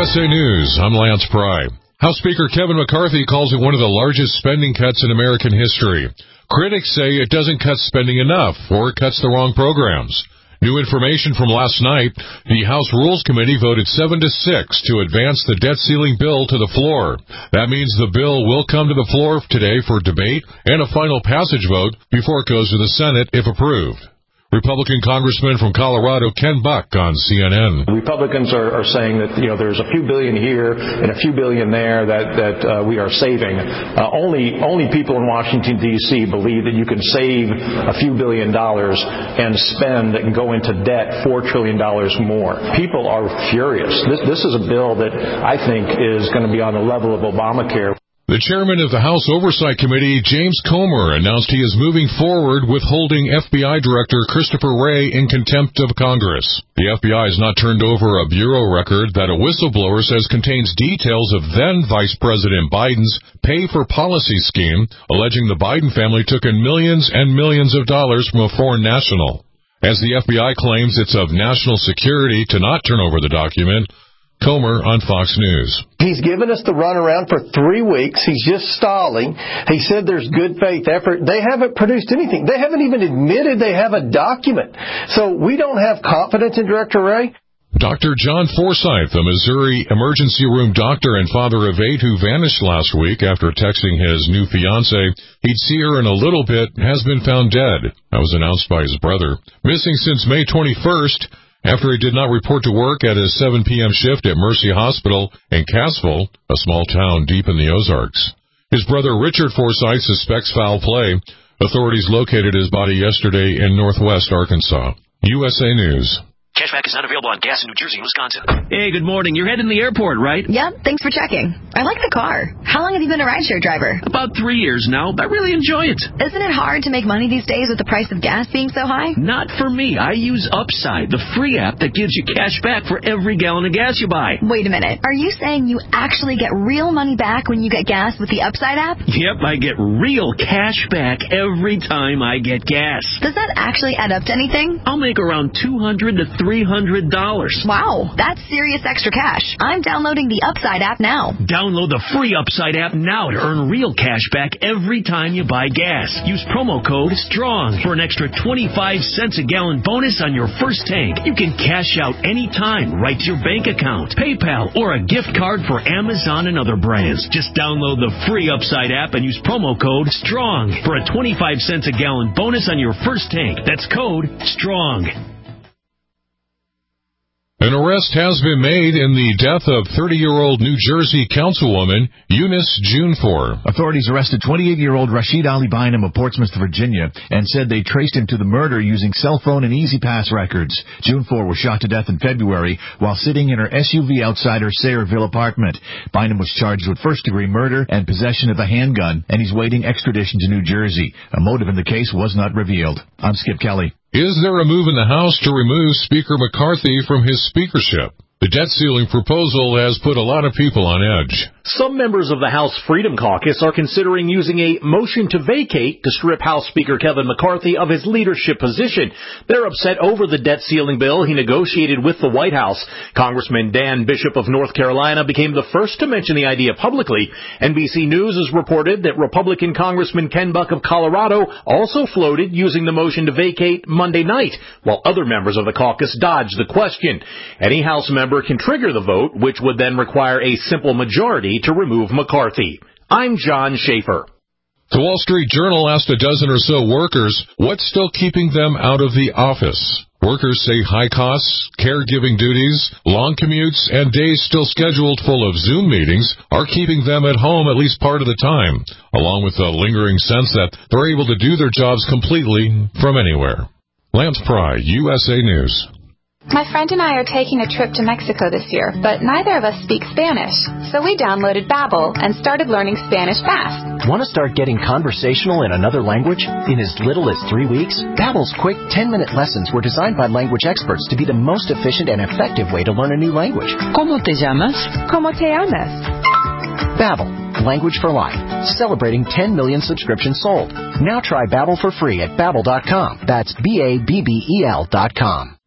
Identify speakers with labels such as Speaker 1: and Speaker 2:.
Speaker 1: USA News, I'm Lance Pry. House Speaker Kevin McCarthy calls it one of the largest spending cuts in American history. Critics say it doesn't cut spending enough, or it cuts the wrong programs. New information from last night, the House Rules Committee voted 7-6 to advance the debt ceiling bill to the floor. That means the bill will come to the floor today for debate and a final passage vote before it goes to the Senate if approved. Republican Congressman from Colorado, Ken Buck, on CNN.
Speaker 2: Republicans are saying that, there's a few billion here and a few billion there that we are saving. Only people in Washington, D.C. believe that you can save a few $billion and spend and go into debt $4 trillion more. People are furious. This is a bill that I think is going to be on the level of Obamacare.
Speaker 1: The chairman of the House Oversight Committee, James Comer, announced he is moving forward with holding FBI Director Christopher Wray in contempt of Congress. The FBI has not turned over a bureau record that a whistleblower says contains details of then Vice President Biden's pay-for-policy scheme, alleging the Biden family took in millions and millions of dollars from a foreign national. As the FBI claims it's of national security to not turn over the document, Comer on Fox News.
Speaker 3: He's given us the runaround for 3 weeks. He's just stalling. He said there's good faith effort. They haven't produced anything. They haven't even admitted they have a document. So we don't have confidence in Director Wray.
Speaker 1: Dr. John Forsyth, a Missouri emergency room doctor and father of 8 who vanished last week after texting his new fiancée he'd see her in a little bit, has been found dead. That was announced by his brother. Missing since May 21st, after he did not report to work at his 7 p.m. shift at Mercy Hospital in Cassville, a small town deep in the Ozarks. His brother Richard Forsyth suspects foul play. Authorities located his body yesterday in northwest Arkansas. USA News.
Speaker 4: Cashback is not available on gas in New Jersey and Wisconsin.
Speaker 5: Hey, good morning. You're heading to the airport, right?
Speaker 6: Yep, thanks for checking. I like the car. How long have you been a rideshare driver?
Speaker 5: About 3 years now. I really enjoy it.
Speaker 6: Isn't it hard to make money these days with the price of gas being so high?
Speaker 5: Not for me. I use Upside, the free app that gives you cash back for every gallon of gas you buy.
Speaker 6: Wait a minute. Are you saying you actually get real money back when you get gas with the Upside app?
Speaker 5: Yep, I get real cash back every time I get gas.
Speaker 6: Does that actually add up to anything?
Speaker 5: I'll make around $200 to $300.
Speaker 6: Wow, that's serious extra cash. I'm downloading the Upside app now.
Speaker 5: Download the free Upside app now to earn real cash back every time you buy gas. Use promo code STRONG for an extra 25 cents a gallon bonus on your first tank. You can cash out anytime right to your bank account, PayPal, or a gift card for Amazon and other brands. Just download the free Upside app and use promo code STRONG for a 25 cents a gallon bonus on your first tank. That's code STRONG.
Speaker 1: An arrest has been made in the death of 30-year-old New Jersey councilwoman Eunice Junifor.
Speaker 7: Authorities arrested 28-year-old Rashid Ali Bynum of Portsmouth, Virginia, and said they traced him to the murder using cell phone and E-ZPass records. Junifor was shot to death in February while sitting in her SUV outside her Sayreville apartment. Bynum was charged with first-degree murder and possession of a handgun, and he's waiting extradition to New Jersey. A motive in the case was not revealed. I'm Skip Kelly.
Speaker 1: Is there a move in the House to remove Speaker McCarthy from his speakership? The debt ceiling proposal has put a lot of people on edge.
Speaker 8: Some members of the House Freedom Caucus are considering using a motion to vacate to strip House Speaker Kevin McCarthy of his leadership position. They're upset over the debt ceiling bill he negotiated with the White House. Congressman Dan Bishop of North Carolina became the first to mention the idea publicly. NBC News has reported that Republican Congressman Ken Buck of Colorado also floated using the motion to vacate Monday night, while other members of the caucus dodged the question. Any House member can trigger the vote, which would then require a simple majority to remove McCarthy. I'm John Schaefer.
Speaker 1: The Wall Street Journal asked a dozen or so workers what's still keeping them out of the office. Workers say high costs, caregiving duties, long commutes, and days still scheduled full of Zoom meetings are keeping them at home at least part of the time, along with the lingering sense that they're able to do their jobs completely from anywhere. Lance Pry, USA News.
Speaker 9: My friend and I are taking a trip to Mexico this year, but neither of us speak Spanish. So we downloaded Babbel and started learning Spanish fast.
Speaker 10: Want to start getting conversational in another language? In as little as 3 weeks, Babbel's quick 10-minute lessons were designed by language experts to be the most efficient and effective way to learn a new language.
Speaker 11: ¿Cómo te llamas?
Speaker 9: ¿Cómo te llamas?
Speaker 10: Babbel, language for life. Celebrating 10 million subscriptions sold. Now try Babbel for free at Babbel.com. That's BABBEL.com.